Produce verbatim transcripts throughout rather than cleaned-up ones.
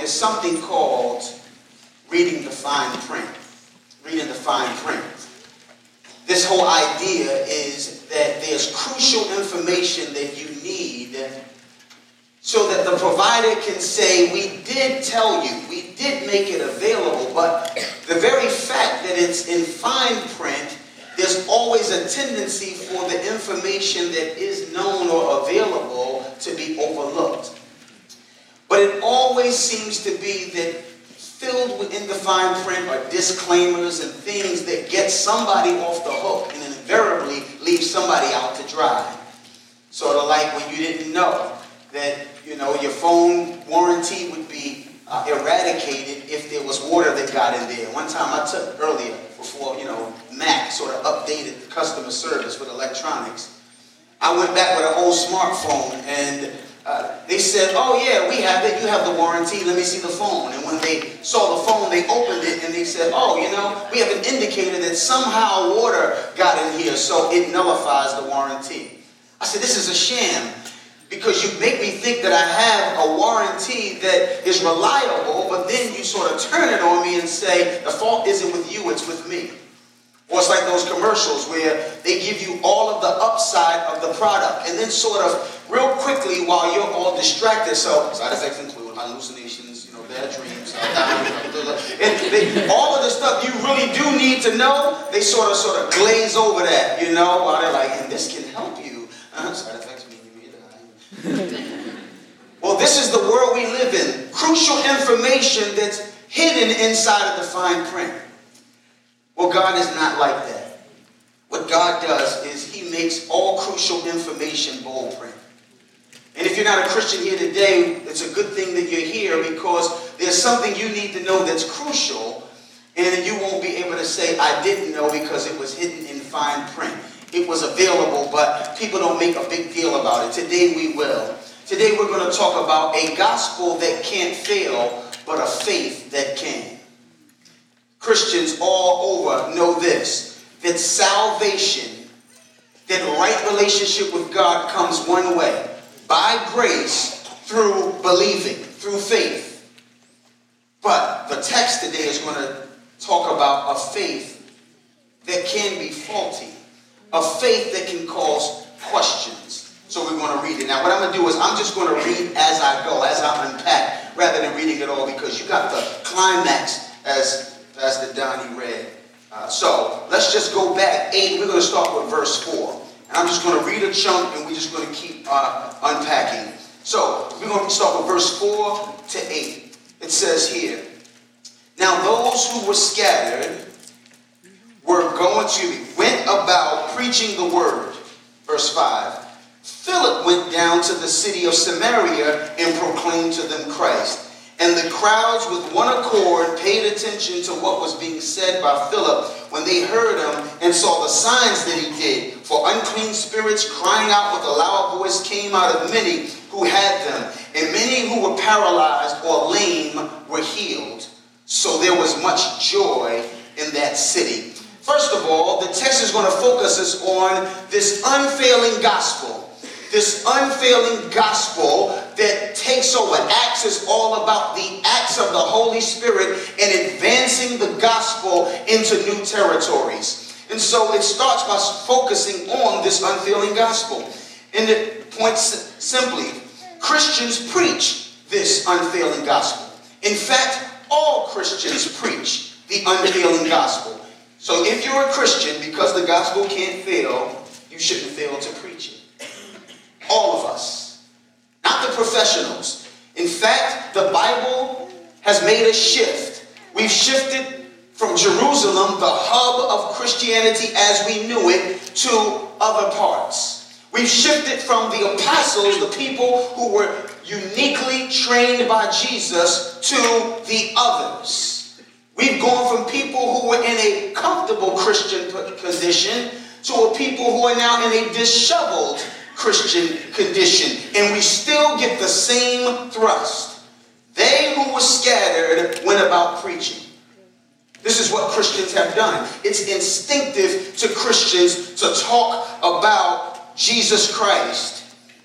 there's something called reading the fine print. Reading the fine print. This whole idea is that there's crucial information that you need so that the provider can say, we did tell you, we did make it available, but the very fact that it's in fine print, there's always a tendency for the information that is known or available to be overlooked. But it always seems to be that filled within the fine print are disclaimers and things that get somebody off the hook and invariably leave somebody out to dry. Sort of like when you didn't know that, you know, your phone warranty would be uh, eradicated if there was water that got in there. One time I took earlier, before, you know, Mac sort of updated the customer service with electronics, I went back with an old smartphone and uh, they said, oh yeah, we have it, you have the warranty, let me see the phone. And when they saw the phone, they opened it and they said, oh, you know, we have an indicator that somehow water got in here, so it nullifies the warranty. I said, this is a sham, because you make me think that I have a warranty that is reliable, but then you sort of turn it on me and say, the fault isn't with you, it's with me. Or it's like those commercials where they give you all of the upside of the product, and then sort of real quickly while you're all distracted, so side effects include hallucinations, you know, bad dreams, and they, all of the stuff you really do need to know, they sort of sort of glaze over that, you know, while they're like, and this can help you. Uh, side effects mean you may die. Well, this is the world we live in. Crucial information that's hidden inside of the fine print. Well, God is not like that. What God does is he makes all crucial information bold print. And if you're not a Christian here today, it's a good thing that you're here, because there's something you need to know that's crucial, and you won't be able to say, I didn't know, because it was hidden in fine print. It was available, but people don't make a big deal about it. Today we will. Today we're going to talk about a gospel that can't fail, but a faith that can. Christians all over know this, that salvation, that right relationship with God comes one way, by grace, through believing, through faith. But the text today is going to talk about a faith that can be faulty, a faith that can cause questions. So we're going to read it. Now what I'm going to do is I'm just going to read as I go, as I unpack, rather than reading it all, because you got the climax as Pastor Donnie read. Uh, so let's just go back eight. We're going to start with verse four. And I'm just going to read a chunk and we're just going to keep uh, unpacking. So we're going to start with verse four to eight. It says here, now those who were scattered were going to, went about preaching the word. Verse five. Philip went down to the city of Samaria and proclaimed to them Christ. And the crowds with one accord paid attention to what was being said by Philip when they heard him and saw the signs that he did. For unclean spirits crying out with a loud voice came out of many who had them. And many who were paralyzed or lame were healed. So there was much joy in that city. First of all, the text is going to focus us on this unfailing gospel. This unfailing gospel that takes over. Acts is all about the acts of the Holy Spirit and advancing the gospel into new territories. And so it starts by focusing on this unfailing gospel. And it points simply, Christians preach this unfailing gospel. In fact, all Christians preach the unfailing gospel. So if you're a Christian, because the gospel can't fail, you shouldn't fail to preach it. All of us, not the professionals. In fact, the Bible has made a shift. We've shifted from Jerusalem, the hub of Christianity as we knew it, to other parts. We've shifted from the apostles, the people who were uniquely trained by Jesus, to the others. We've gone from people who were in a comfortable Christian position to a people who are now in a disheveled Christian condition, and we still get the same thrust. They who were scattered went about preaching. This is what Christians have done. It's instinctive to Christians to talk about Jesus Christ.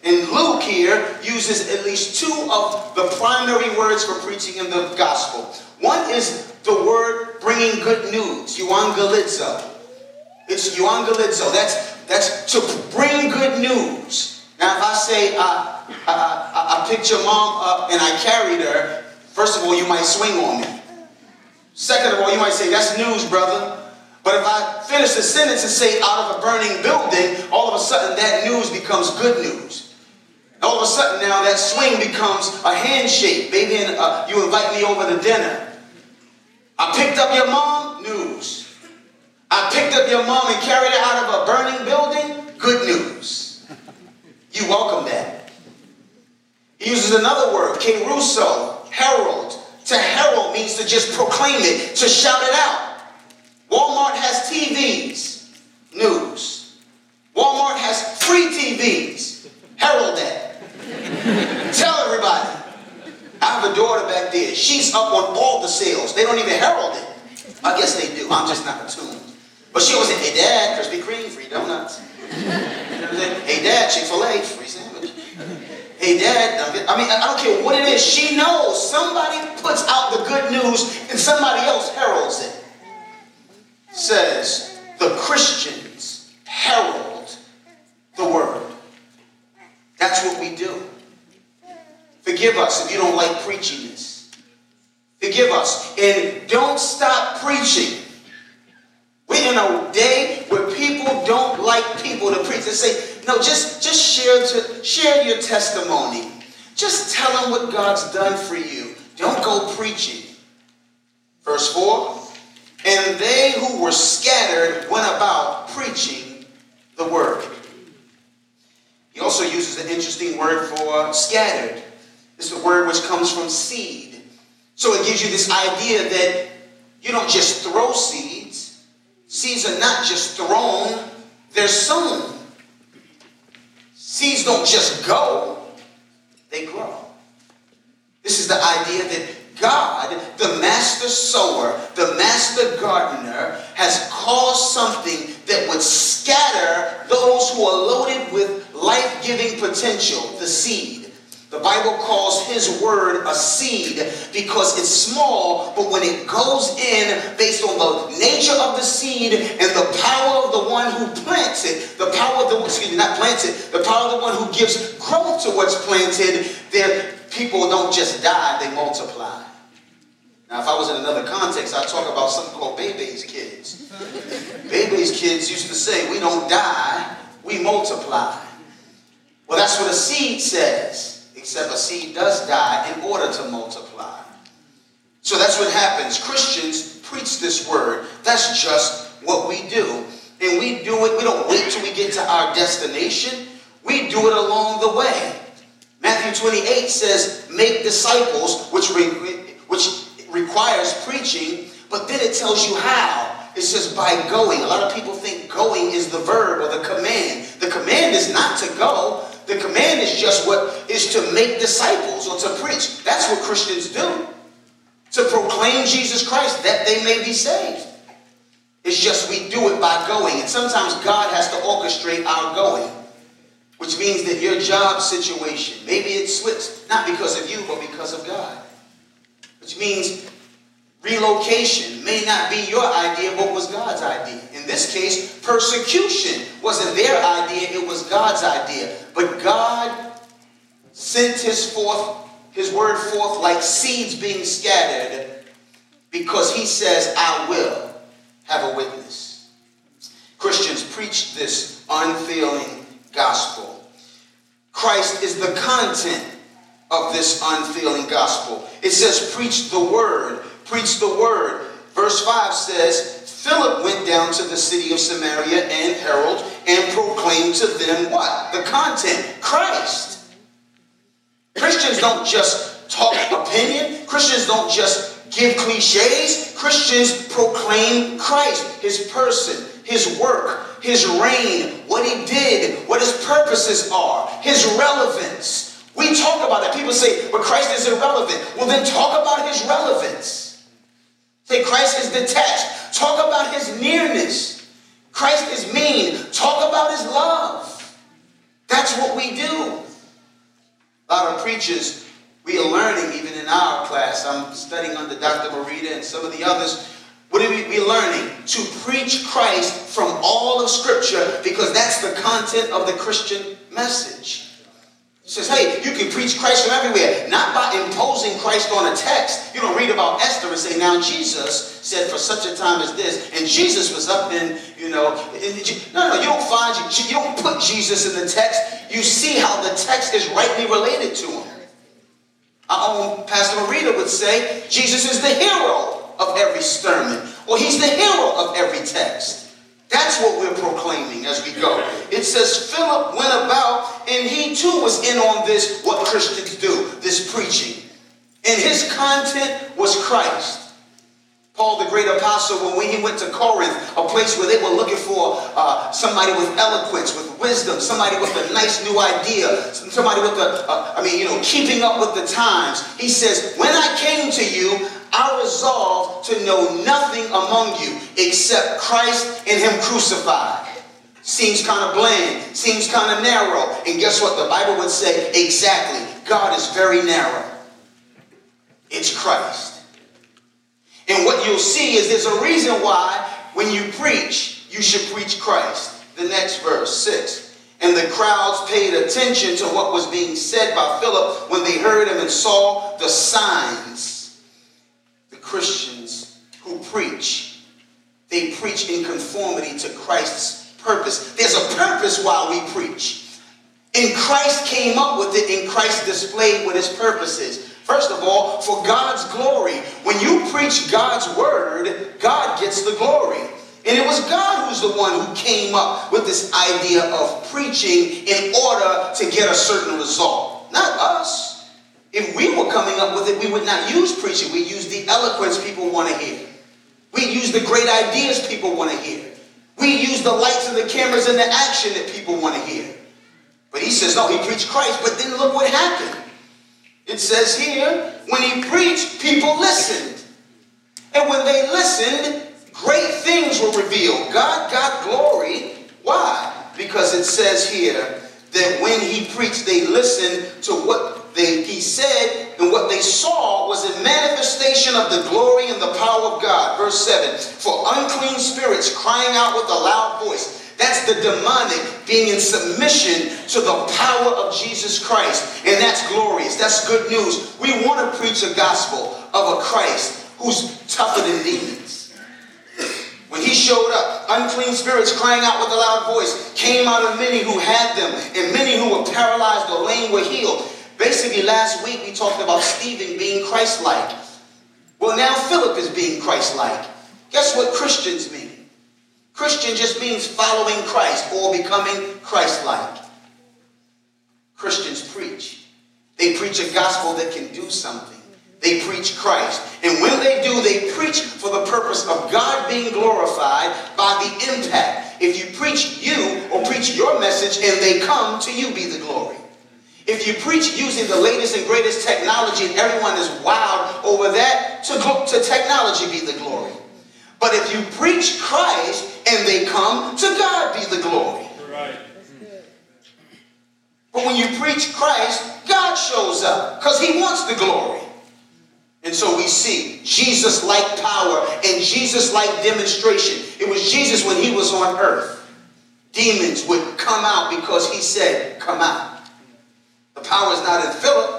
And Luke here uses at least two of the primary words for preaching in the gospel. One is the word bringing good news, euangelizo. It's euangelizo. That's, that's to bring good news. Now, if I say uh, I, I, I picked your mom up and I carried her, first of all, you might swing on me. Second of all, you might say, that's news, brother. But if I finish the sentence and say out of a burning building, all of a sudden that news becomes good news. All of a sudden now that swing becomes a handshake. Maybe uh, you invite me over to dinner. I picked up your mom, news. I picked up your mom and carried her out of a burning building, good news. You welcome that. He uses another word, keruso, herald. To herald means to just proclaim it, to shout it out. Walmart has T Vs, news. Walmart has free T Vs, herald that. Tell everybody. I have a daughter back there. She's up on all the sales. They don't even herald it. I guess they do. I'm just not attuned. But she always said, hey, Dad, Krispy Kreme, free donuts. Hey, Dad, Chick-fil-A, free sandwich. Hey, Dad, I mean, I don't care what it is. She knows somebody puts out the good news and somebody else heralds it. Says the Christians herald the word. That's what we do. Forgive us if you don't like preaching this. Forgive us. And don't stop preaching. We're in a day where people don't like people to preach. They say, no, just, just share, to, share your testimony. Just tell them what God's done for you. Don't go preaching. Verse four. And they who were scattered went about preaching the word. He also uses an interesting word for scattered. It's the word which comes from seed. So it gives you this idea that you don't just throw seeds. Seeds are not just thrown, they're sown. Seeds don't just go, they grow. This is the idea that God, the master sower, the master gardener, has caused something that would scatter those who are loaded with life-giving potential, the seed. The Bible calls his word a seed because it's small, but when it goes in based on the nature of the seed and the power of the one who plants it, the power of the, excuse me, not plants it, the power of the one who gives growth to what's planted, there people don't just die, they multiply. Now, if I was in another context, I'd talk about something called Bebe's kids. Bebe's kids used to say, we don't die, we multiply. Well, that's what a seed says, except a seed does die in order to multiply. So that's what happens. Christians preach this word. That's just what we do. And we do it, we don't wait till we get to our destination. We do it along the way. Matthew twenty-eight says, make disciples, which, re which requires preaching, but then it tells you how. It says by going. A lot of people think going is the verb or the command. The command is not to go. The command is just what is to make disciples or to preach. That's what Christians do. To proclaim Jesus Christ that they may be saved. It's just we do it by going. And sometimes God has to orchestrate our going. Which means that your job situation, maybe it slips, not because of you, but because of God. Which means relocation may not be your idea, but was God's idea. In this case, persecution wasn't their idea, it was God's idea. But God sent his forth, his word forth like seeds being scattered because he says, I will have a witness. Christians preach this unfailing gospel. Christ is the content of this unfailing gospel. It says, preach the word. Preach the word. Verse five says, Philip went down to the city of Samaria and heralded and proclaimed to them what? The content. Christ. Christians don't just talk opinion. Christians don't just give cliches. Christians proclaim Christ, his person, his work, his reign, what he did, what his purposes are, his relevance. We talk about that. People say, but Christ is irrelevant. Well, then talk about his relevance. Say Christ is detached. Talk about his nearness. Christ is mean. Talk about his love. That's what we do. A lot of preachers, we are learning, even in our class, I'm studying under Doctor Marita and some of the others, what are we learning? To preach Christ from all of Scripture, because that's the content of the Christian message. He says, hey, you can preach Christ from everywhere, not by imposing Christ on a text. You don't read about Esther and say, now Jesus said for such a time as this, and Jesus was up in, you know, in, no, no, you don't find, you don't put Jesus in the text. You see how the text is rightly related to him. Our own Pastor Marita would say, Jesus is the hero of every sermon, or he's the hero of every text. That's what we're proclaiming as we go. It says Philip went about, and he too was in on this, what Christians do, this preaching. And his content was Christ. Paul, the great apostle, when he went to Corinth, a place where they were looking for uh, somebody with eloquence, with wisdom, somebody with a nice new idea, somebody with a, uh, I mean, you know, keeping up with the times. He says, when I came to you, I resolved to know nothing among you except Christ and him crucified. Seems kind of bland, seems kind of narrow. And guess what? The Bible would say exactly. God is very narrow. It's Christ. And what you'll see is there's a reason why when you preach, you should preach Christ. The next verse, six. And the crowds paid attention to what was being said by Philip when they heard him and saw the signs. The Christians who preach, they preach in conformity to Christ's purpose. There's a purpose why we preach. And Christ came up with it, and Christ displayed what his purpose is. First of all, for God's glory. When you preach God's word, God gets the glory. And it was God who's the one who came up with this idea of preaching in order to get a certain result. Not us. If we were coming up with it, we would not use preaching. We'd use the eloquence people want to hear. We'd use the great ideas people want to hear. We'd use the lights and the cameras and the action that people want to hear. But he says, no, he preached Christ. But then look what happened. It says here, when he preached, people listened. And when they listened, great things were revealed. God got glory. Why? Because it says here that when he preached, they listened to what they, he said, and what they saw was a manifestation of the glory and the power of God. Verse seven, for unclean spirits crying out with a loud voice. That's the demonic being in submission to the power of Jesus Christ. And that's glorious. That's good news. We want to preach a gospel of a Christ who's tougher than demons. When he showed up, unclean spirits crying out with a loud voice came out of many who had them, and many who were paralyzed or lame were healed. Basically, last week we talked about Stephen being Christ-like. Well, now Philip is being Christ-like. Guess what Christians mean? Christian just means following Christ or becoming Christ-like. Christians preach. They preach a gospel that can do something. They preach Christ. And when they do, they preach for the purpose of God being glorified by the impact. If you preach you or preach your message and they come, to you be the glory. If you preach using the latest and greatest technology and everyone is wowed over that, to, to technology be the glory. But if you preach Christ and they come, to God be the glory. Right. But when you preach Christ, God shows up because he wants the glory. And so we see Jesus-like power and Jesus-like demonstration. It was Jesus when he was on earth. Demons would come out because he said, come out. The power is not in Philip.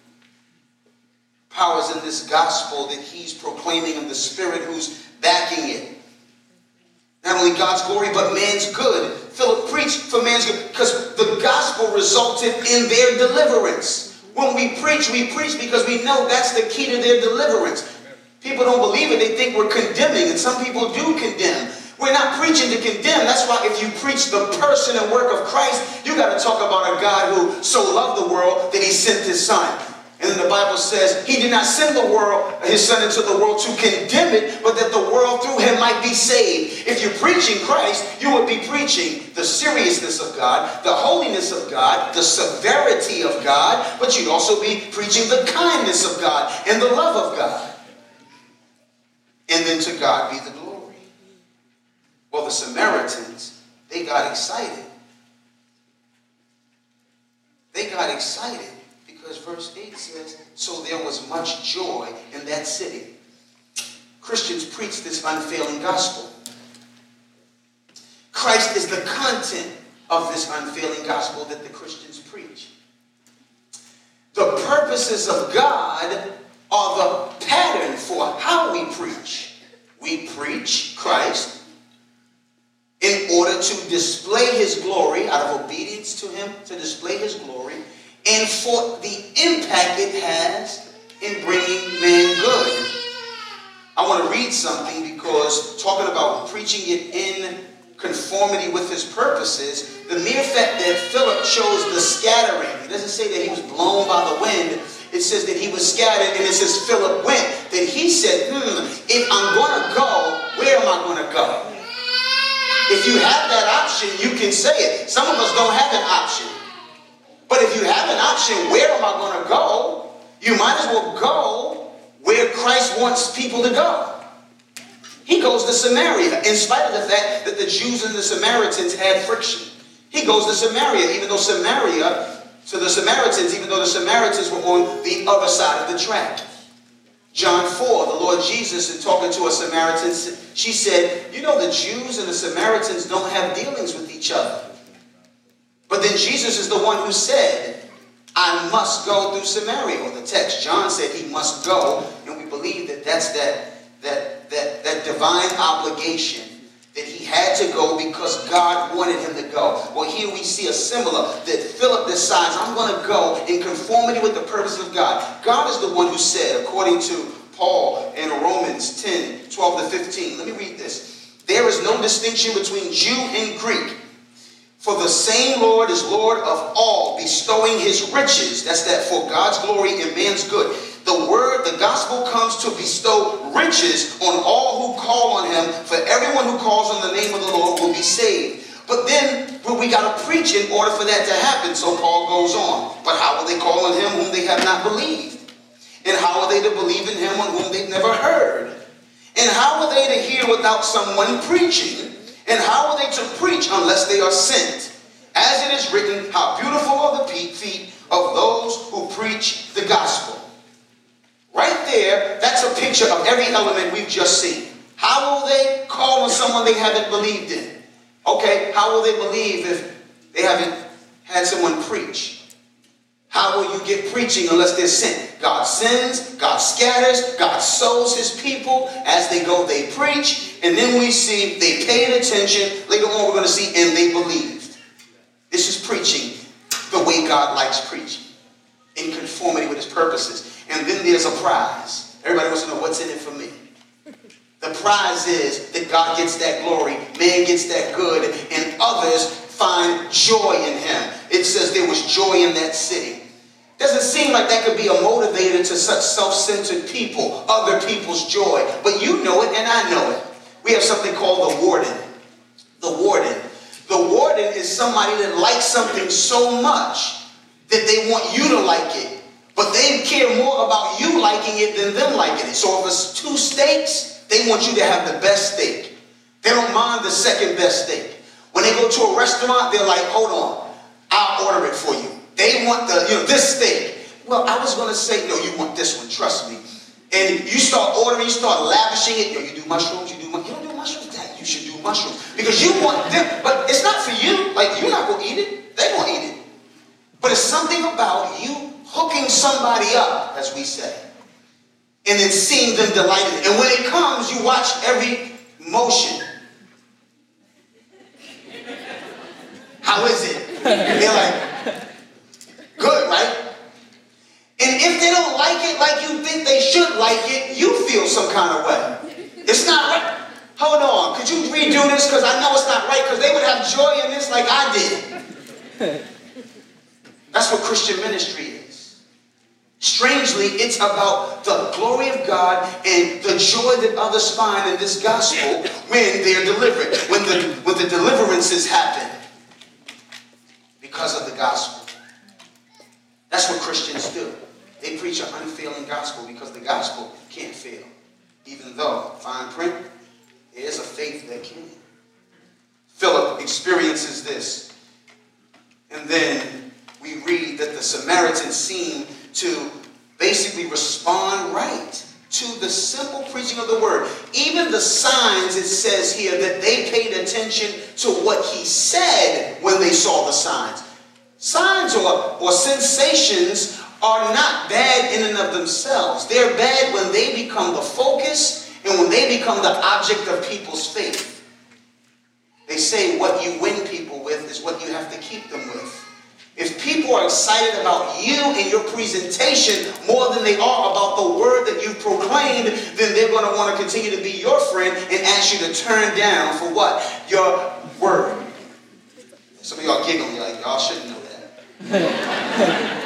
Power is in this gospel that he's proclaiming, and the Spirit who's backing it. Not only God's glory, but man's good. Philip preached for man's good because the gospel resulted in their deliverance. When we preach, we preach because we know that's the key to their deliverance. People don't believe it. They think we're condemning, and some people do condemn. We're not preaching to condemn. That's why if you preach the person and work of Christ, you got to talk about a God who so loved the world that he sent his son. And then the Bible says he did not send the world, his son into the world to condemn it, but that the world through him might be saved. If you're preaching Christ, you would be preaching the seriousness of God, the holiness of God, the severity of God, but you'd also be preaching the kindness of God and the love of God. And then to God be the glory. Well, the Samaritans, they got excited. They got excited. Because verse eight says, so there was much joy in that city. Christians preach this unfailing gospel. Christ is the content of this unfailing gospel that the Christians preach. The purposes of God are the pattern for how we preach. We preach Christ in order to display his glory, out of obedience to him, to display his glory, and for the impact it has in bringing man good. I want to read something because talking about preaching it in conformity with his purposes, the mere fact that Philip chose the scattering, it doesn't say that he was blown by the wind, it says that he was scattered, and it says Philip went, that he said, hmm, if I'm going to go, where am I going to go? If you have that option, you can say it. Some of us don't have an option. But if you have an option, where am I going to go? You might as well go where Christ wants people to go. He goes to Samaria, in spite of the fact that the Jews and the Samaritans had friction. He goes to Samaria, even though Samaria, to the Samaritans, even though the Samaritans were on the other side of the track. John four, the Lord Jesus, in talking to a Samaritan, she said, you know, the Jews and the Samaritans don't have dealings with each other. But then Jesus is the one who said, I must go through Samaria. Or the text, John said he must go, and we believe that that's that, that, that, that divine obligation that he had to go because God wanted him to go. Well, here we see a similar, that Philip decides, I'm going to go in conformity with the purpose of God. God is the one who said, according to Paul in Romans ten, twelve to fifteen. Let me read this. There is no distinction between Jew and Greek, for the same Lord is Lord of all, bestowing his riches. That's that for God's glory and man's good. The word, the gospel comes to bestow riches on all who call on him. For everyone who calls on the name of the Lord will be saved. But then well, we got to preach in order for that to happen. So Paul goes on. But how will they call on him whom they have not believed? And how are they to believe in him on whom they've never heard? And how are they to hear without someone preaching? And how are they to preach unless they are sent? As it is written, how beautiful are the feet of those who preach the gospel. Right there, that's a picture of every element we've just seen. How will they call on someone they haven't believed in? Okay, how will they believe if they haven't had someone preach? How will you get preaching unless they're sent? God sends, God scatters, God sows his people. As they go, they preach. And then we see they paid attention. Later on, we're going to see, and they believed. This is preaching the way God likes preaching, in conformity with his purposes. And then there's a prize. Everybody wants to know what's in it for me. The prize is that God gets that glory, man gets that good, and others find joy in him. It says there was joy in that city. Doesn't seem like that could be a motivator to such self-centered people, other people's joy. But you know it and I know it. We have something called the warden. The warden. The warden is somebody that likes something so much that they want you to like it. But they care more about you liking it than them liking it. So if it's two steaks, they want you to have the best steak. They don't mind the second best steak. When they go to a restaurant, they're like, hold on, I'll order it for you. They want the, you know, this steak. Well, I was going to say, no, you want this one, trust me. And you start ordering, you start lavishing it. Yo, you do mushrooms, you do mushrooms. You don't do mushrooms? Dad, you should do mushrooms. Because you want them, but it's not for you. Like, you're not going to eat it. They're going to eat it. But it's something about you hooking somebody up, as we say, and then seeing them delighted. And when it comes, you watch every motion. How is it? They're like, good, right? And if they don't like it like you think they should like it, you feel some kind of way. It's not right. Hold on, could you redo this? Because I know it's not right, because they would have joy in this like I did. That's what Christian ministry is. Strangely, it's about the glory of God and the joy that others find in this gospel when they're delivered, when the, when the deliverances happen because of the gospel. That's what Christians do. They preach an unfailing gospel because the gospel can't fail. Even though, fine print, there is a faith that can. Philip experiences this. And then we read that the Samaritans seem to basically respond right to the simple preaching of the word. Even the signs, it says here that they paid attention to what he said when they saw the signs. Signs or, or sensations are not bad in and of themselves. They're bad when they become the focus and when they become the object of people's faith. They say what you win people with is what you have to keep them with. If people are excited about you and your presentation more than they are about the word that you proclaimed, then they're going to want to continue to be your friend and ask you to turn down for what? Your word. Some of y'all giggling, you're like, y'all shouldn't know that.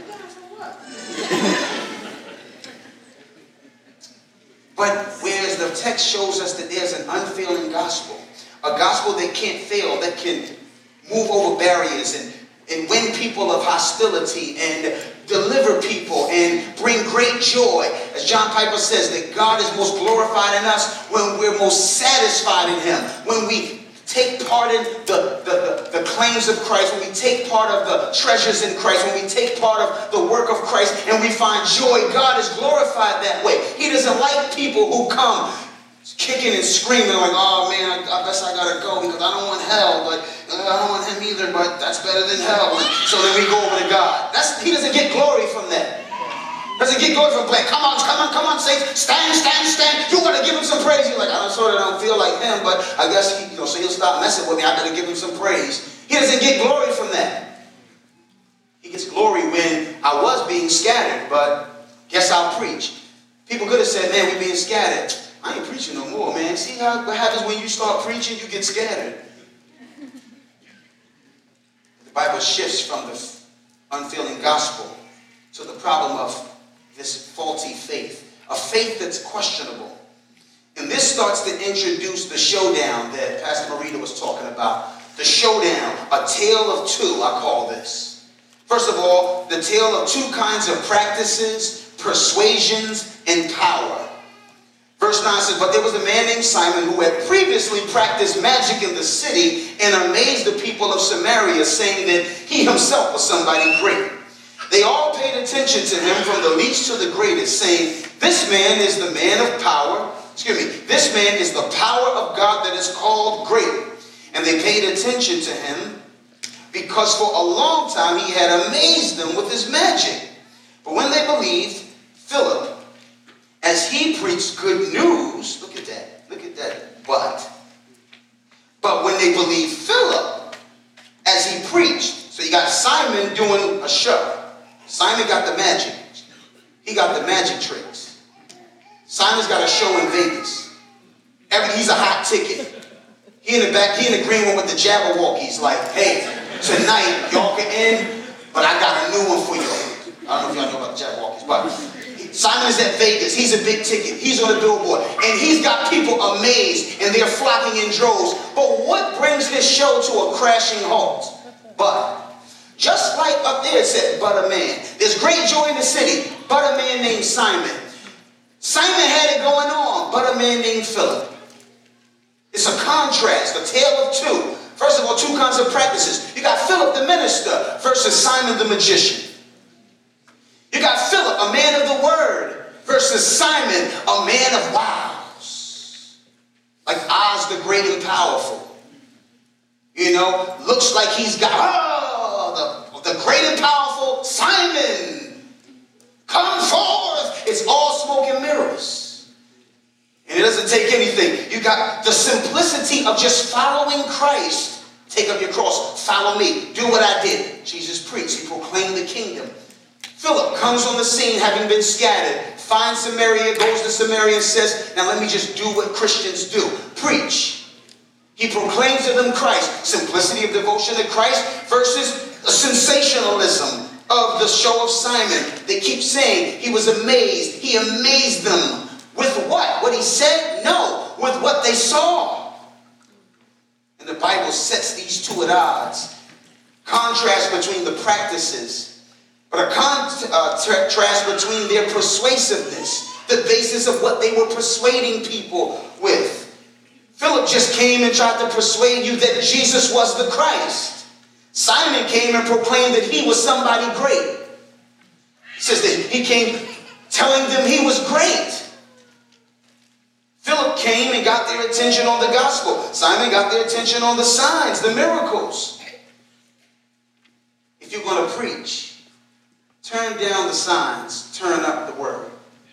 But whereas the text shows us that there's an unfailing gospel, a gospel that can't fail, that can move over barriers and, and win people of hostility and deliver people and bring great joy. As John Piper says, that God is most glorified in us when we're most satisfied in him. When we take part in the, the, the, the claims of Christ, when we take part of the treasures in Christ, when we take part of the work of Christ and we find joy, God is glorified that way. He doesn't like people who come kicking and screaming like, oh man, I, I guess I gotta go because I don't want hell, but uh, I don't want him either, but that's better than hell. And so then we go over to God. That's, he doesn't get glory from that. Doesn't get glory from playing. Come on, come on, come on, saints. Stand, stand, stand. You gotta give him some praise. You're like, I don't sort of don't feel like him, but I guess he, you know, so he'll stop messing with me. I gotta give him some praise. He doesn't get glory from that. He gets glory when I was being scattered, but guess I'll preach. People could have said, man, we being scattered. I ain't preaching no more, man. See how what happens when you start preaching? You get scattered. The Bible shifts from the unfailing gospel to the problem of this faulty faith, a faith that's questionable. And this starts to introduce the showdown that Pastor Marita was talking about. The showdown, a tale of two, I call this. First of all, the tale of two kinds of practices, persuasions, and power. Verse nine says, but there was a man named Simon who had previously practiced magic in the city and amazed the people of Samaria, saying that he himself was somebody great. They all paid attention to him from the least to the greatest, saying, this man is the man of power. Excuse me. This man is the power of God that is called great. And they paid attention to him because for a long time he had amazed them with his magic. But when they believed Philip, as he preached good news, look at that, look at that, but. But when they believed Philip, as he preached, so you got Simon doing a show. Simon got the magic. He got the magic tricks. Simon's got a show in Vegas. Every, he's a hot ticket. He in the back, he in the green room with the Jabberwockies, like, hey, tonight y'all can end, but I got a new one for you. I don't know if y'all know about the Jabberwockies, but Simon is at Vegas. He's a big ticket. He's on a billboard. And he's got people amazed, and they're flocking in droves. But what brings this show to a crashing halt? But just like up there it said, but a man. There's great joy in the city, but a man named Simon. Simon had it going on, but a man named Philip. It's a contrast, a tale of two. First of all, two kinds of practices. You got Philip the minister versus Simon the magician. You got Philip, a man of the word, versus Simon, a man of wiles. Like Oz the great and powerful. You know, looks like he's got, oh, the, the great and powerful Simon. Come forth. It's all smoke and mirrors. And it doesn't take anything. You got the simplicity of just following Christ. Take up your cross. Follow me. Do what I did. Jesus preached. He proclaimed the kingdom. Philip comes on the scene having been scattered, finds Samaria, goes to Samaria and says, now let me just do what Christians do. Preach. He proclaims to them Christ. Simplicity of devotion to Christ versus the sensationalism of the show of Simon. They keep saying he was amazed. He amazed them. With what? What he said? No. With what they saw. And the Bible sets these two at odds. Contrast between the practices. But a contrast between their persuasiveness, the basis of what they were persuading people with. Philip just came and tried to persuade you that Jesus was the Christ. Simon came and proclaimed that he was somebody great. It says that he came telling them he was great. Philip came and got their attention on the gospel. Simon got their attention on the signs, the miracles. If you're going to preach, turn down the signs, turn up the word.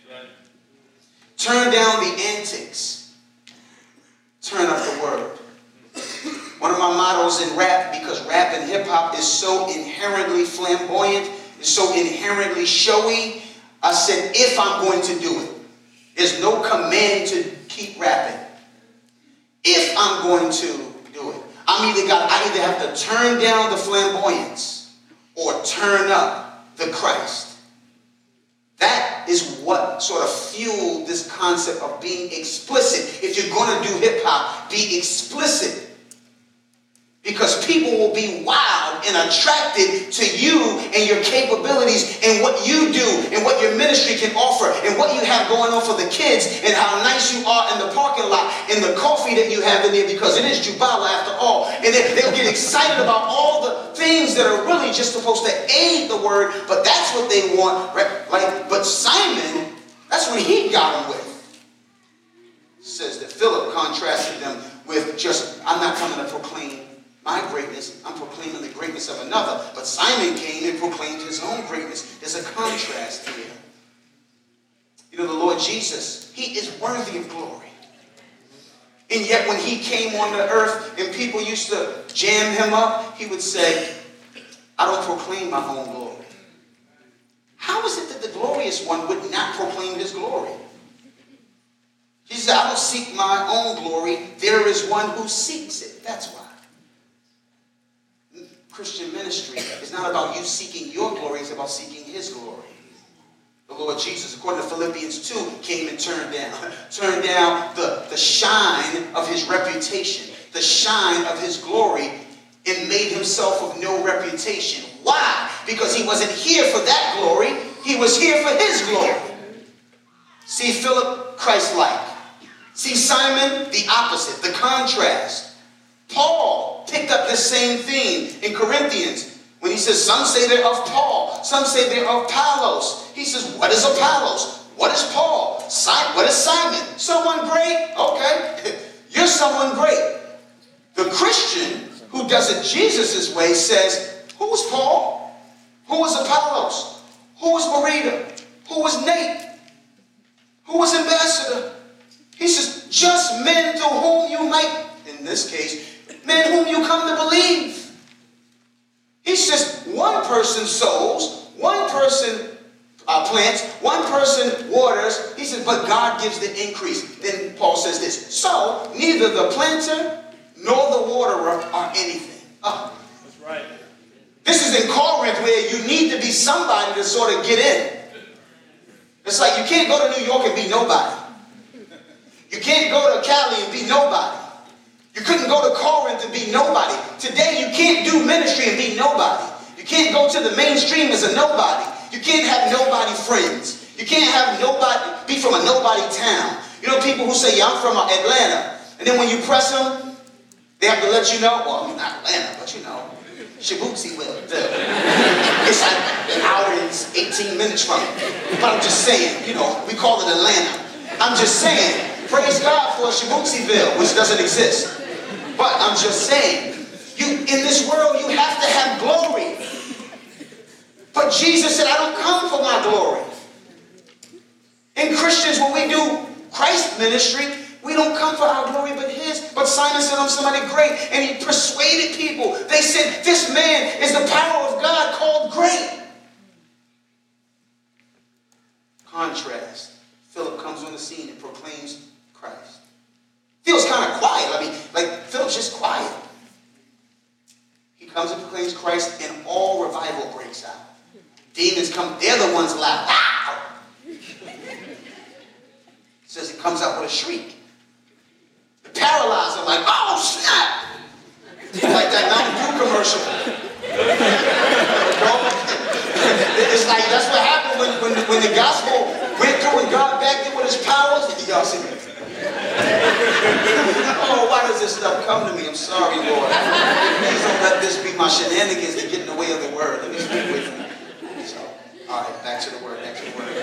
Turn down the antics, turn up the word. One of my mottos in rap, because rap and hip-hop is so inherently flamboyant, is so inherently showy, I said, if I'm going to do it, there's no command to keep rapping. If I'm going to do it, I'm either got, I either have to turn down the flamboyance or turn up the Christ. That is what sort of fueled this concept of being explicit. If you're going to do hip-hop, be explicit. Because people will be wild and attracted to you and your capabilities and what you do and what your ministry can offer and what you have going on for the kids and how nice you are in the parking lot and the coffee that you have in there, because it is Jubala after all. And they, they'll get excited about all the things that are really just supposed to aid the word, but that's what they want. Right? Like, but Simon, that's what he got them with. It says that Philip contrasted them with just, I'm not coming to proclaim my greatness, I'm proclaiming the greatness of another. But Simon came and proclaimed his own greatness. There's a contrast here. You know, the Lord Jesus, he is worthy of glory. And yet when he came on the earth and people used to jam him up, he would say, I don't proclaim my own glory. How is it that the glorious one would not proclaim his glory? He said, I don't seek my own glory. There is one who seeks it. That's why. Christian ministry is not about you seeking your glory, it's about seeking his glory. The Lord Jesus, according to Philippians two, came and turned down, turned down the, the shine of his reputation, the shine of his glory, and made himself of no reputation. Why? Because he wasn't here for that glory, he was here for his glory. See Philip, Christ-like. See Simon, the opposite, the contrast. Paul picked up this same theme in Corinthians when he says, some say they're of Paul, some say they're of Apollos. He says, what is Apollos? What is Paul? Simon, what is Simon? Someone great? Okay, you're someone great. The Christian who does it Jesus' way says, who was Paul? Who was Apollos? Who was Marita? Who was Nate? Who was Ambassador? He says, just men to whom you might, in this case, men whom you come to believe. He says one person sows, one person uh, plants, one person waters. He says, but God gives the increase. Then Paul says this, so neither the planter nor the waterer are anything. Oh. That's right. This is in Corinth where you need to be somebody to sort of get in. It's like you can't go to New York and be nobody. You can't go to Cali and be nobody. You couldn't go to Corinth and be nobody. Today you can't do ministry and be nobody. You can't go to the mainstream as a nobody. You can't have nobody friends. You can't have nobody, be from a nobody town. You know people who say, yeah, I'm from Atlanta. And then when you press them, they have to let you know, well, I'm not Atlanta, but you know, Shibuya will. It's like an hour and eighteen minutes from it. But I'm just saying, you know, we call it Atlanta. I'm just saying, praise God for Shibutsyville, which doesn't exist. But I'm just saying, you in this world, you have to have glory. But Jesus said, I don't come for my glory. In Christians, when we do Christ ministry, we don't come for our glory but his. But Simon said, I'm somebody great. And he persuaded people. They said, this man is the power of God called great. Contrast. Philip comes on the scene and proclaims Christ. Feels kind of quiet. I mean, like, Philip's just quiet. He comes and proclaims Christ, and all revival breaks out. Demons come, they're the ones loud. Ow! Says he comes out with a shriek. The paralyzed are like, oh, snap! Like that Mountain Dew commercial. It's like, that's what happened when, when, when the gospel went through and God backed it with his powers. Y'all see it? Oh, why does this stuff come to me? I'm sorry, Lord. Please don't let this be my shenanigans to get in the way of the word. Let me speak with you. So, All right, back to the word, back to the word.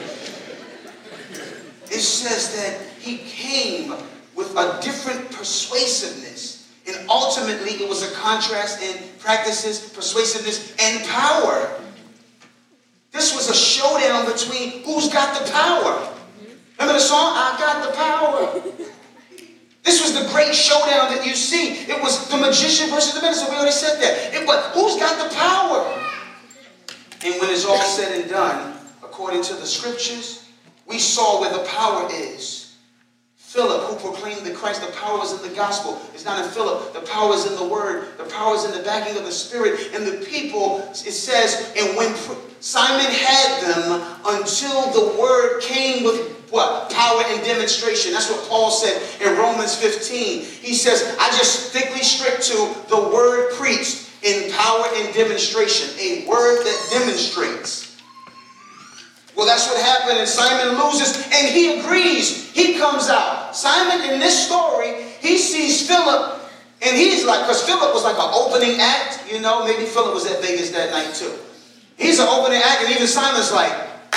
It says that he came with a different persuasiveness. And ultimately, it was a contrast in practices, persuasiveness, and power. This was a showdown between who's got the power. Remember the song, I Got the Power? This was the great showdown that you see. It was the magician versus the minister. We already said that. It, but who's got the power? And when it's all said and done, according to the scriptures, we saw where the power is. Philip, who proclaimed the Christ, the power was in the gospel. It's not in Philip. The power is in the word. The power is in the backing of the Spirit. And the people, it says, and when Simon had them until the word came with what? Power and demonstration. That's what Paul said in Romans fifteen. He says, I just strictly strict to the word preached in power and demonstration. A word that demonstrates. Well, that's what happened, and Simon loses, and he agrees. He comes out. Simon, in this story, he sees Philip, and he's like, because Philip was like an opening act, you know, maybe Philip was at Vegas that night too. He's an opening act, and even Simon's like,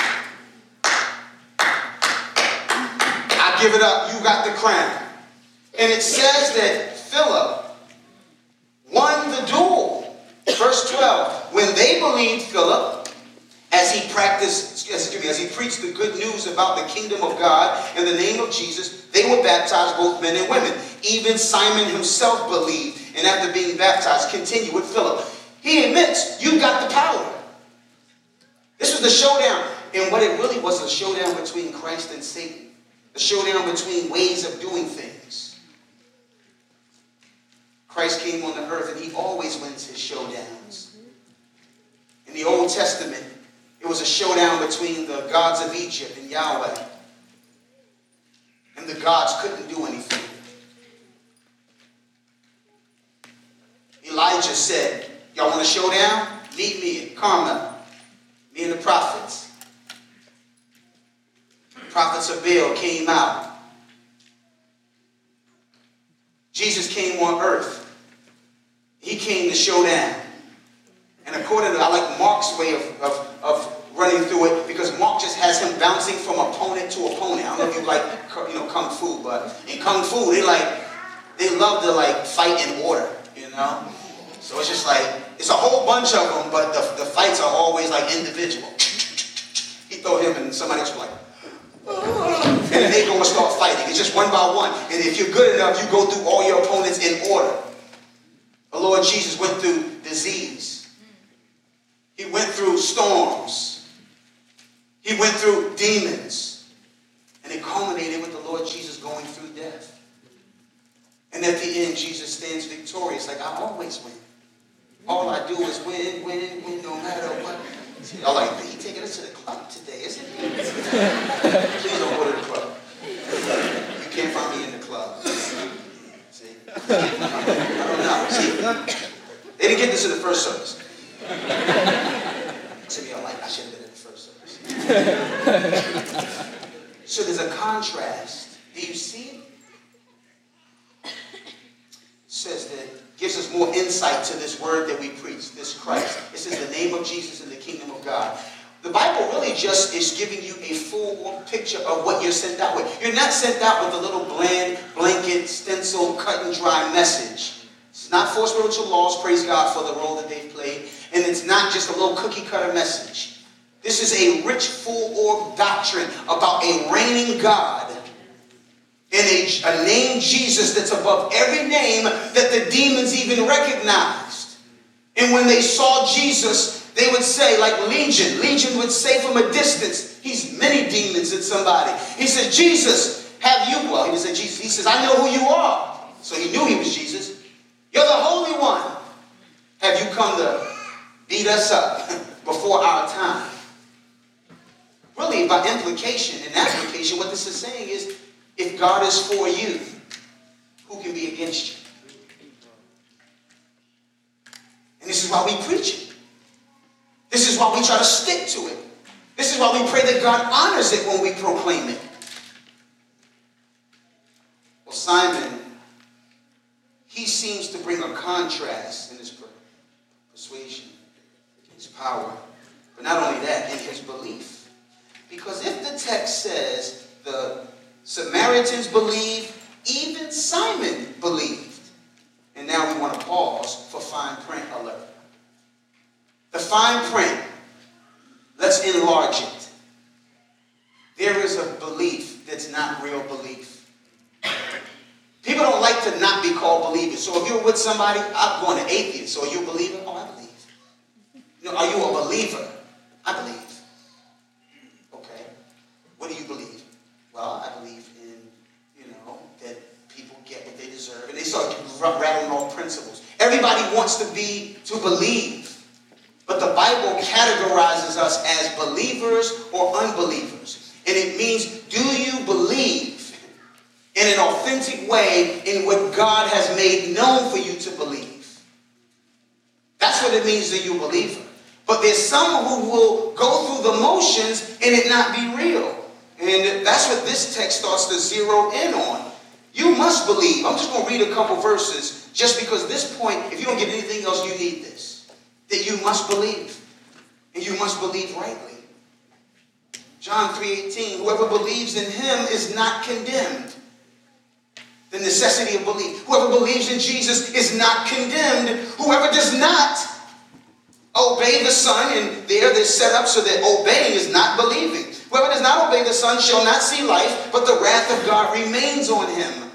I give it up, you got the crown. And it says that Philip won the duel. Verse twelve, when they believed Philip, as he practiced, excuse me, as he preached the good news about the kingdom of God in the name of Jesus, they were baptized, both men and women. Even Simon himself believed, and after being baptized, continued with Philip. He admits, you got the power. This was the showdown. And what it really was, a showdown between Christ and Satan. A showdown between ways of doing things. Christ came on the earth, and he always wins his showdowns. In the Old Testament, it was a showdown between the gods of Egypt and Yahweh. And the gods couldn't do anything. Elijah said, y'all want a showdown? Meet me at Carmel. Me and the prophets. The prophets of Baal came out. Jesus came on earth. He came to show down. And according to, I like Mark's way of, of, of running through it, because Mark just has him bouncing from opponent to opponent. I don't know if you like, you know, Kung Fu, but in Kung Fu, they like, they love to like fight in order, you know? So it's just like, it's a whole bunch of them, but the, the fights are always like individual. He throw him and somebody else will like, and then they go and start fighting. It's just one by one. And if you're good enough, you go through all your opponents in order. The Lord Jesus went through disease. He went through storms. He went through demons. And it culminated with the Lord Jesus going through death. And at the end, Jesus stands victorious, like, I always win. All I do is win, win, win, no matter what. Y'all like, he taking us to the club today, isn't he? Please don't go to the club. You can't find me in the club. See? I don't know. See? They didn't get this in the first service. Some of y'all like, I should have been in the first service. So there's a contrast. Do you see it? It says that gives us more insight to this word that we preach, this Christ. It says the name of Jesus and the kingdom of God. The Bible really just is giving you a full picture of what you're sent out with. You're not sent out with a little bland, blanket, stencil, cut and dry message. It's not four spiritual laws, praise God for the role that they've played. And it's not just a little cookie cutter message. This is a rich, full-orb doctrine about a reigning God and a, a name Jesus that's above every name that the demons even recognized. And when they saw Jesus, they would say, like Legion, Legion would say from a distance, he's many demons in somebody. He said, Jesus, have you, well, he would say Jesus, he says, I know who you are. So he knew he was Jesus. You're the Holy One. Have you come to beat us up before our time? Really, by implication and application, what this is saying is, if God is for you, who can be against you? And this is why we preach it. This is why we try to stick to it. This is why we pray that God honors it when we proclaim it. Well, Simon, he seems to bring a contrast in his persuasion, his power. But not only that, in his Samaritans believed. Even Simon believed. And now we want to pause for fine print alert. The fine print, let's enlarge it. There is a belief that's not real belief. People don't like to not be called believers. So if you're with somebody, I'm going to atheist. So are you a believer? Oh, I believe. You know, are you a believer? I believe. Okay. What do you believe? Well, I believe in, you know, that people get what they deserve. And they start rattling off principles. Everybody wants to be, to believe. But the Bible categorizes us as believers or unbelievers. And it means, do you believe in an authentic way in what God has made known for you to believe? That's what it means that you're a believer. But there's some who will go through the motions and it not be real. And that's what this text starts to zero in on. You must believe. I'm just going to read a couple verses just because this point, if you don't get anything else, you need this. That you must believe. And you must believe rightly. John three eighteen, whoever believes in him is not condemned. The necessity of belief. Whoever believes in Jesus is not condemned. Whoever does not obey the Son, and there they're set up so that obeying is not believing. Whoever does not obey the Son shall not see life, but the wrath of God remains on him.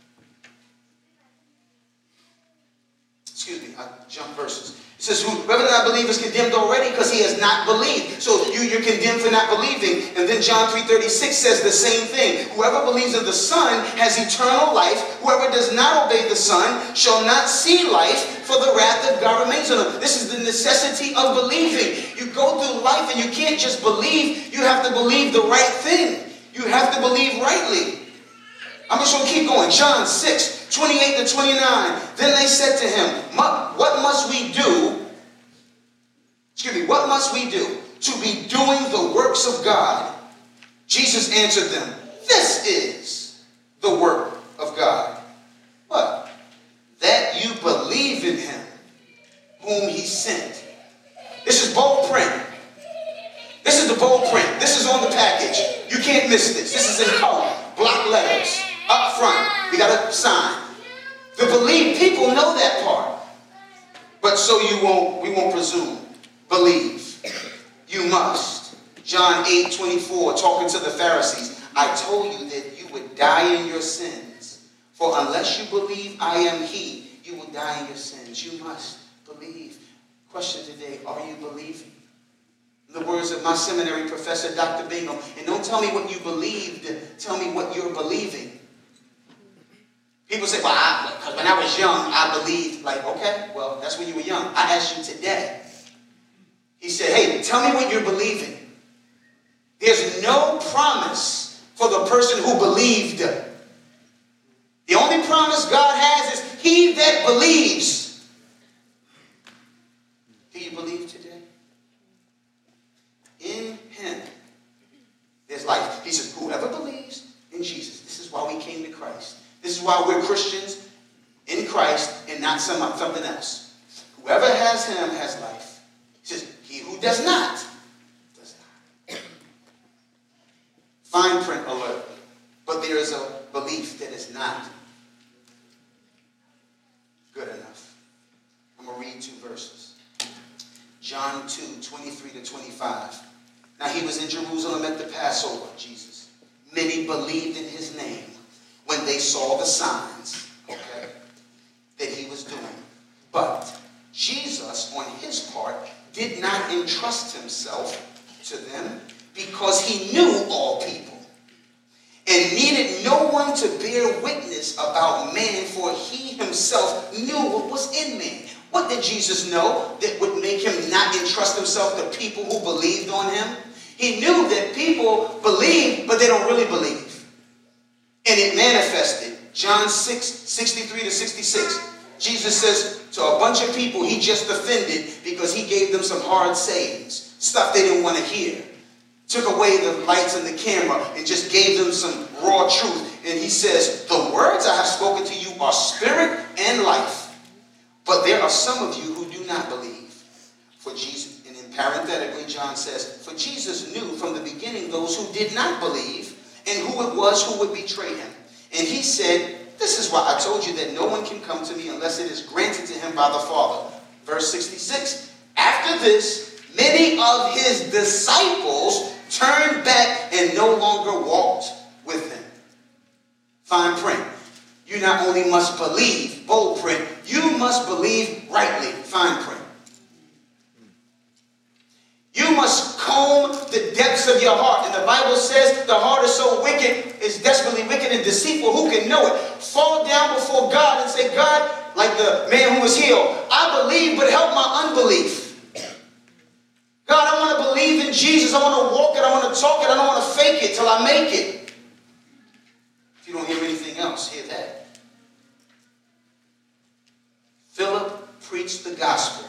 Excuse me, I jumped verses. It says, whoever does not believe is condemned already because he has not believed. So you, you're condemned for not believing. And then John three thirty-six says the same thing. Whoever believes in the Son has eternal life. Whoever does not obey the Son shall not see life, for the wrath of God remains on him. This is the necessity of believing. You go through life and you can't just believe. You have to believe the right thing. You have to believe rightly. I'm just going to keep going. John six, twenty-eight to twenty-nine. Then they said to him, what must we do? Excuse me, what must we do to be doing the works of God? Jesus answered them, this is the work of God. What? That you believe in him whom he sent. This is bold print. This is the bold print. This is on the package. You can't miss this. This is in color. Block letters. Up front. We got a sign. The believe, people know that part. But so you won't, we won't presume. Believe. You must. John eight twenty-four, talking to the Pharisees. I told you that you would die in your sins. For unless you believe I am he, you will die in your sins. You must believe. Question today, are you believing? In the words of my seminary professor, Doctor Bingham, and don't tell me what you believed, tell me what you're believing. People say, well, because when I was young, I believed, like, okay, well, that's when you were young. I asked you today. He said, hey, tell me what you're believing. There's no promise for the person who believed. The only promise God has is he that believes. Do you believe today? In him, there's life. He says, whoever believes in Jesus. This is why we came to Christ. This is why we're Christians in Christ and not some, something else. Whoever has him has life. He says, he who does not, does not. Fine print alert. But there is a belief that is not good enough. I'm going to read two verses. John two, twenty-three to twenty-five. Now he was in Jerusalem at the Passover, Jesus. Many believed in his name when they saw the signs, okay, that he was doing. But Jesus, on his part, did not entrust himself to them because he knew all people and needed no one to bear witness about man, for he himself knew what was in man. What did Jesus know that would make him not entrust himself to people who believed on him? He knew that people believe, but they don't really believe. And it manifested. John six, sixty-three to sixty-six. Jesus says to a bunch of people he just offended because he gave them some hard sayings. Stuff they didn't want to hear. Took away the lights and the camera and just gave them some raw truth. And he says, the words I have spoken to you are spirit and life. But there are some of you who do not believe. For Jesus, and then parenthetically John says, for Jesus knew from the beginning those who did not believe and who it was who would betray him. And he said, this is why I told you that no one can come to me unless it is granted to him by the Father. Verse sixty-six, after this, many of his disciples turned back and no longer walked with him. Fine print. You not only must believe, bold print, you must believe rightly, fine print. You must comb the depths of your heart. And the Bible says the heart is so wicked, is desperately wicked and deceitful. Who can know it? Fall down before God and say, God, like the man who was healed, I believe, but help my unbelief. God, I want to believe in Jesus. I want to walk it. I want to talk it. I don't want to fake it till I make it. If you don't hear anything else, hear that. Philip preached the gospel,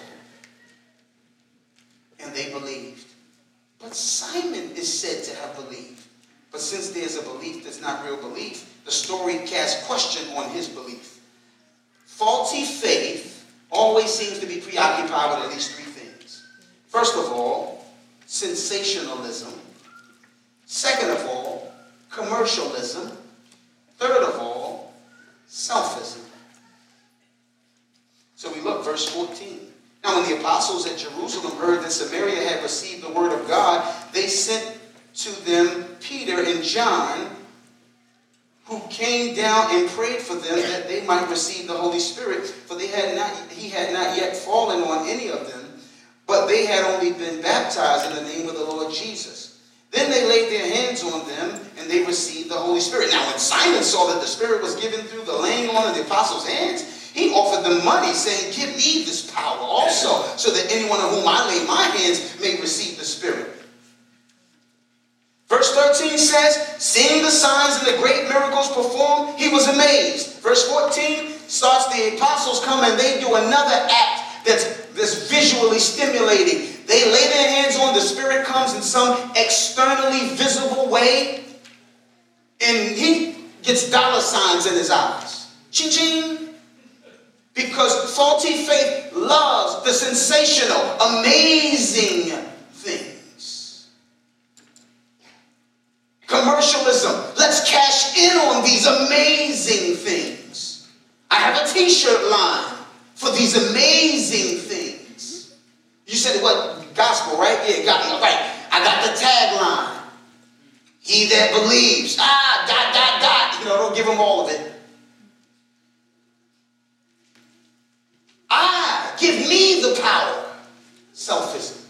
and they believed. But Simon is said to have believed. But since there's a belief that's not real belief, the story casts question on his belief. Faulty faith always seems to be preoccupied with at least three things. First of all, sensationalism. Second of all, commercialism. Third of all, selfism. So we look, verse fourteen. Now when the apostles at Jerusalem heard that Samaria had received the word of God, they sent to them Peter and John, who came down and prayed for them that they might receive the Holy Spirit, for they had not, he had not yet fallen on any of them, but they had only been baptized in the name of the Lord Jesus. Then they laid their hands on them, and they received the Holy Spirit. Now when Simon saw that the Spirit was given through the laying on of the apostles' hands, he offered them money, saying, give me this power also, so that anyone on whom I lay my hands may receive the Spirit. Verse thirteen says, seeing the signs and the great miracles performed, he was amazed. Verse fourteen starts, the apostles come and they do another act that's, that's visually stimulating. They lay their hands on, the Spirit comes in some externally visible way, and he gets dollar signs in his eyes. Ching-ching. Because faulty faith loves the sensational, amazing things. Commercialism. Let's cash in on these amazing things. I have a t-shirt line for these amazing things. You said what? Gospel, right? Yeah, got me. Right. I got the tagline. He that believes. Ah, dot, dot, dot. You know, don't give them all of it. Ah, give me the power. Selfism.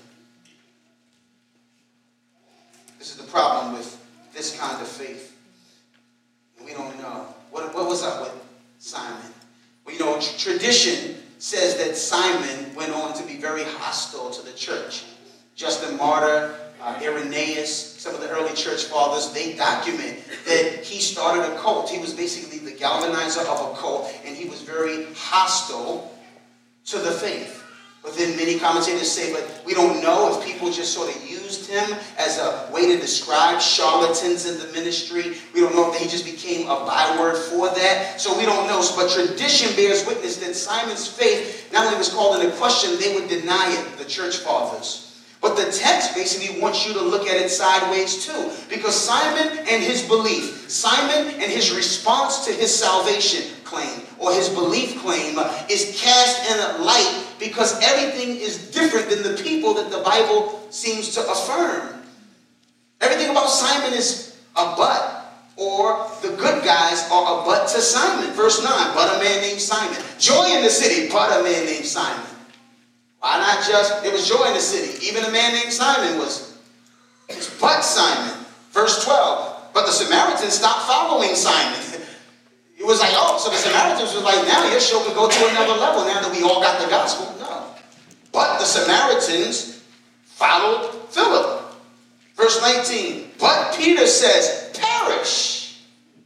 This is the problem with this kind of faith. We don't know. What, what was up with Simon? Well, you know, tradition says that Simon went on to be very hostile to the church. Justin Martyr, uh, Irenaeus, some of the early church fathers, they document that he started a cult. He was basically the galvanizer of a cult, and he was very hostile to the faith. But then many commentators say, but we don't know if people just sort of used him as a way to describe charlatans in the ministry. We don't know if he just became a byword for that. So we don't know. But tradition bears witness that Simon's faith not only was called into question, they would deny it, the church fathers. But the text basically wants you to look at it sideways too. Because Simon and his belief, Simon and his response to his salvation claim, or his belief claim, is cast in a light because everything is different than the people that the Bible seems to affirm. Everything about Simon is a but, or the good guys are a but to Simon. Verse nine, but a man named Simon. Joy in the city, but a man named Simon. Why not just, there was joy in the city. Even a man named Simon was, it's but Simon. Verse twelve, but the Samaritans stopped following Simon. It was like, oh, so the Samaritans was like, now your show can go to another level now that we all got the gospel. No. But the Samaritans followed Philip. Verse nineteen, but Peter says, perish.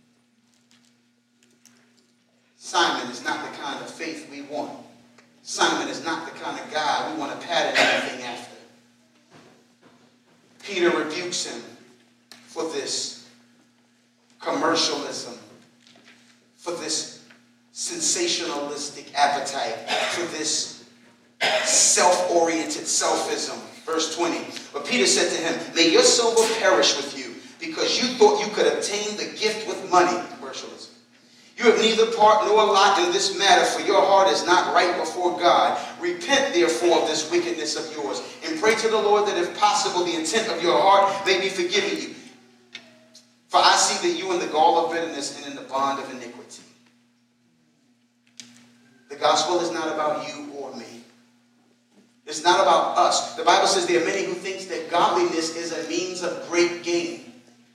Simon is not the kind of faith we want. Simon is not the kind of guy we want to pattern anything after. Peter rebukes him for this commercialism, for this sensationalistic appetite, for this self-oriented selfism. Verse twenty, but Peter said to him, may your silver perish with you, because you thought you could obtain the gift with money. Commercialism. You have neither part nor lot in this matter, for your heart is not right before God. Repent, therefore, of this wickedness of yours, and pray to the Lord that, if possible, the intent of your heart may be forgiven you. For I see that you in the gall of bitterness and in the bond of iniquity. The gospel is not about you or me. It's not about us. The Bible says there are many who think that godliness is a means of great gain.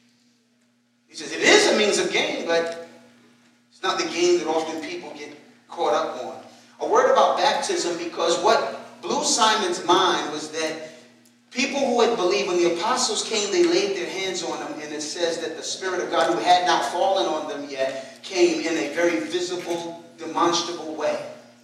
He says it is a means of gain, but it's not the gain that often people get caught up on. A word about baptism, because what blew Simon's mind was that people who had believed, when the apostles came, they laid their hands on them, and it says that the Spirit of God, who had not fallen on them yet, came in a very visible, demonstrable way.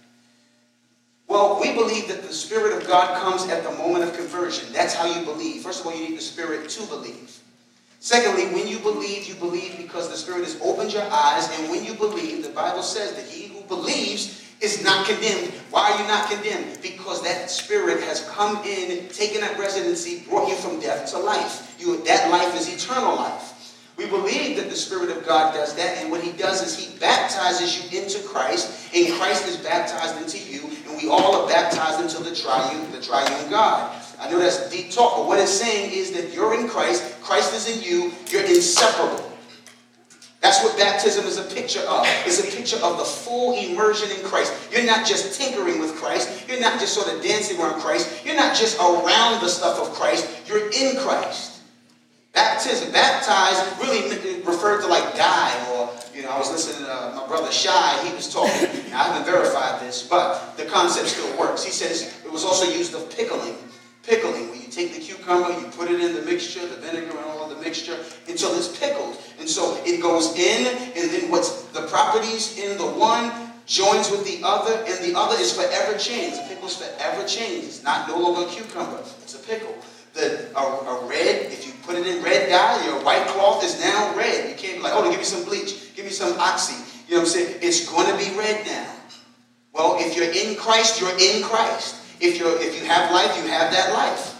Well, we believe that the Spirit of God comes at the moment of conversion. That's how you believe. First of all, you need the Spirit to believe. Secondly, when you believe, you believe because the Spirit has opened your eyes. And when you believe, the Bible says that he who believes is not condemned. Why are you not condemned? Because that Spirit has come in, taken up residency, brought you from death to life. You, that life is eternal life. We believe that the Spirit of God does that, and what he does is he baptizes you into Christ, and Christ is baptized into you, and we all are baptized into the triune, the triune God. I know that's deep talk, but what it's saying is that you're in Christ, Christ is in you, you're inseparable. That's what baptism is a picture of. It's a picture of the full immersion in Christ. You're not just tinkering with Christ. You're not just sort of dancing around Christ. You're not just around the stuff of Christ. You're in Christ. Baptism, baptized, really referred to like die, or, you know, I was listening to uh, my brother Shai, he was talking, now, I haven't verified this, but the concept still works. He says it was also used of pickling. Pickling, when you take the cucumber, you put it in the mixture, the vinegar and all of the mixture, until it's pickled. And so it goes in, and then what's the properties in the one joins with the other, and the other is forever changed. The pickle's forever changed. It's not no longer a cucumber, it's a pickle. The, a, a red, if you put it in red dye, your white cloth is now red. You can't be like, oh, give me some bleach, give me some oxy. You know what I'm saying? It's going to be red now. Well, if you're in Christ, you're in Christ. If you're, if you have life, you have that life.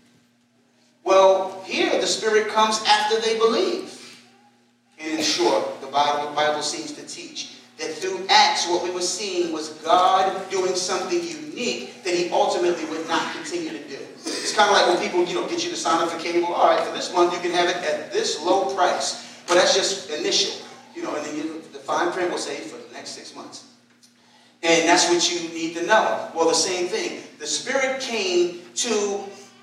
Well, here the Spirit comes after they believe. And in short, the Bible, the Bible seems to teach that through Acts, what we were seeing was God doing something unique that he ultimately would not continue to do. It's kind of like when people, you know, get you to sign up for cable. All right, for this month, you can have it at this low price. But that's just initial, you know, and then you, the fine print will say for the next six months. And that's what you need to know. Well, the same thing. The Spirit came to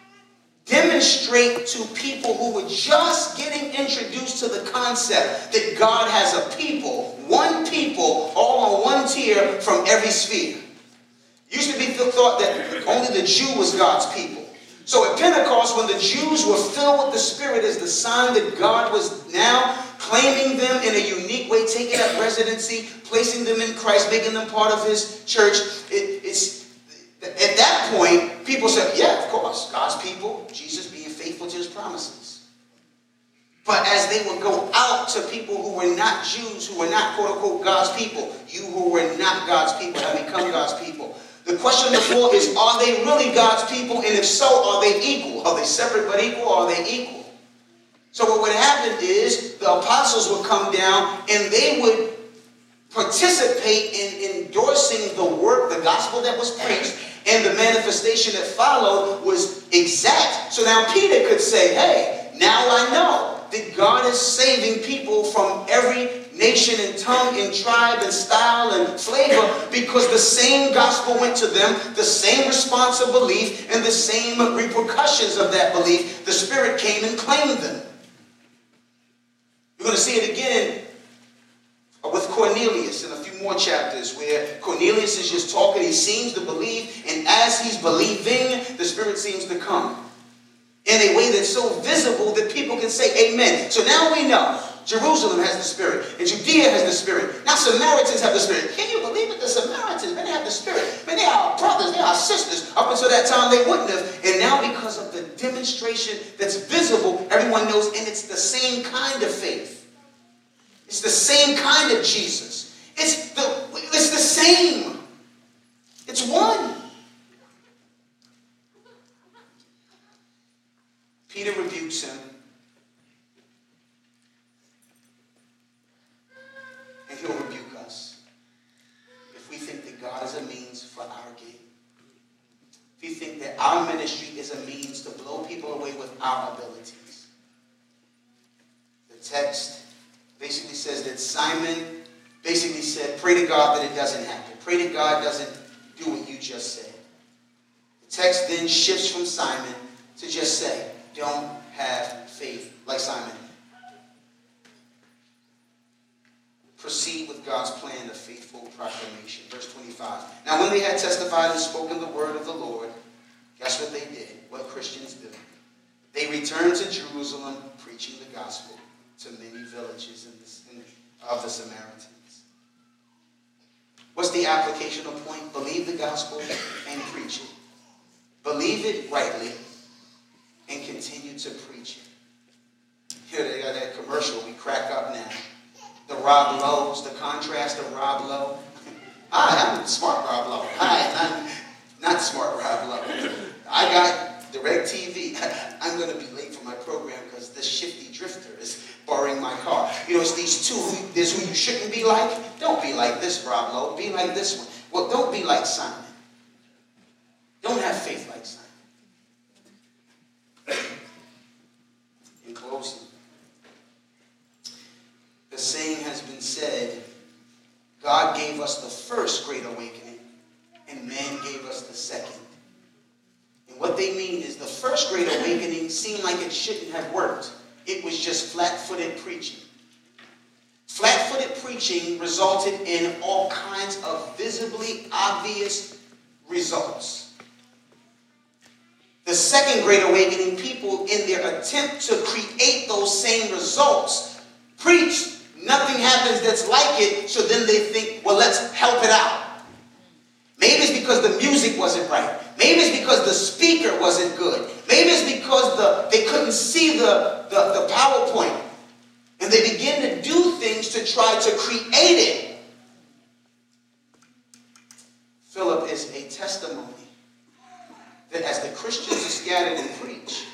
demonstrate to people who were just getting introduced to the concept that God has a people, one people, all on one tier from every sphere. It used to be thought that only the Jew was God's people. So at Pentecost, when the Jews were filled with the Spirit as the sign that God was now claiming them in a unique way, taking up residency, placing them in Christ, making them part of his church, it, it's, at that point, people said, yeah, of course, God's people, Jesus being faithful to his promises. But as they would go out to people who were not Jews, who were not, quote unquote, God's people, you who were not God's people have become God's people. The question on the floor is, are they really God's people? And if so, are they equal? Are they separate but equal? Or are they equal? So what would happen is the apostles would come down and they would participate in endorsing the work, the gospel that was preached, and the manifestation that followed was exact. So now Peter could say, hey, now I know that God is saving people from every nation and tongue and tribe and style and flavor, because the same gospel went to them, the same response of belief and the same repercussions of that belief. The Spirit came and claimed them. You're going to see it again with Cornelius in a few more chapters, where Cornelius is just talking, he seems to believe, and as he's believing, the Spirit seems to come in a way that's so visible that people can say amen. So now we know Jerusalem has the Spirit, and Judea has the Spirit. Now Samaritans have the Spirit. Can you believe it? The Samaritans, man, they have the Spirit. Man, they are our brothers, they are our sisters. Up until that time, they wouldn't have. And now because of the demonstration that's visible, everyone knows, and it's the same kind of faith. It's the same kind of Jesus. It's the, it's the same. It's one. Peter rebukes him. is a means to blow people away with our abilities. The text basically says that Simon basically said, pray to God that it doesn't happen. Pray to God doesn't do what you just said. The text then shifts from Simon to just say, don't have faith like Simon. Proceed with God's plan of faithful proclamation. Verse twenty-five. Now when they had testified and spoken the word of the Lord, guess what they did? What Christians do? They returned to Jerusalem preaching the gospel to many villages in this, in, of the Samaritans. What's the applicational point? Believe the gospel and preach it. Believe it rightly and continue to preach it. Here they got that commercial. We crack up now. The Rob Lowe's, the contrast of Rob Lowe. Hi, I'm smart Rob Lowe. Hi, I'm not smart Rob Lowe. I got DirecTV. I'm going to be late for my program because this shifty drifter is borrowing my car. You know, it's these two. Who, there's who you shouldn't be like. Don't be like this, Rob Lowe. Be like this one. Well, don't be like Simon. Don't have faith like Simon. In closing, the saying has been said, God gave us the first great awakening, and man gave us the second. And what they mean is the first great awakening seemed like it shouldn't have worked. It was just flat-footed preaching. Flat-footed preaching resulted in all kinds of visibly obvious results. The second great awakening, people in their attempt to create those same results, preach. Nothing happens that's like it, so then they think, well, let's help it out. Maybe it's because the music wasn't right. Maybe it's because the speaker wasn't good. Maybe it's because the, they couldn't see the, the, the PowerPoint. And they begin to do things to try to create it. Philip is a testimony that as the Christians are scattered and preach,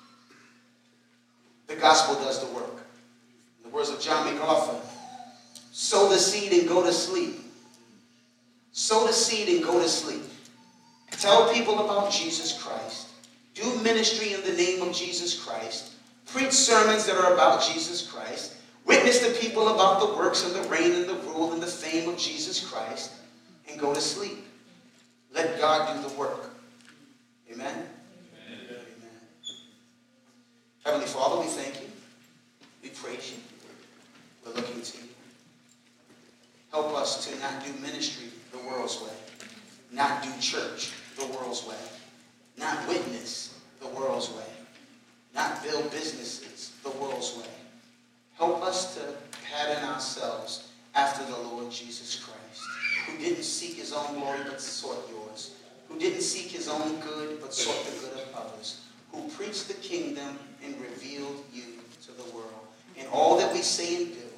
the gospel does the work. In the words of John MacArthur, sow the seed and go to sleep. Sow the seed and go to sleep. Tell people about Jesus Christ. Do ministry in the name of Jesus Christ. Preach sermons that are about Jesus Christ. Witness to people about the works and the reign and the rule and the fame of Jesus Christ. And go to sleep. Let God do the work. Amen? Amen. Amen. Heavenly Father, we thank you. We praise you. We're looking to you. Help us to not do ministry the world's way. Not do church the world's way. Not witness the world's way. Not build businesses the world's way. Help us to pattern ourselves after the Lord Jesus Christ, who didn't seek his own glory but sought yours, who didn't seek his own good but sought the good of others, who preached the kingdom and revealed you to the world. In all that we say and do,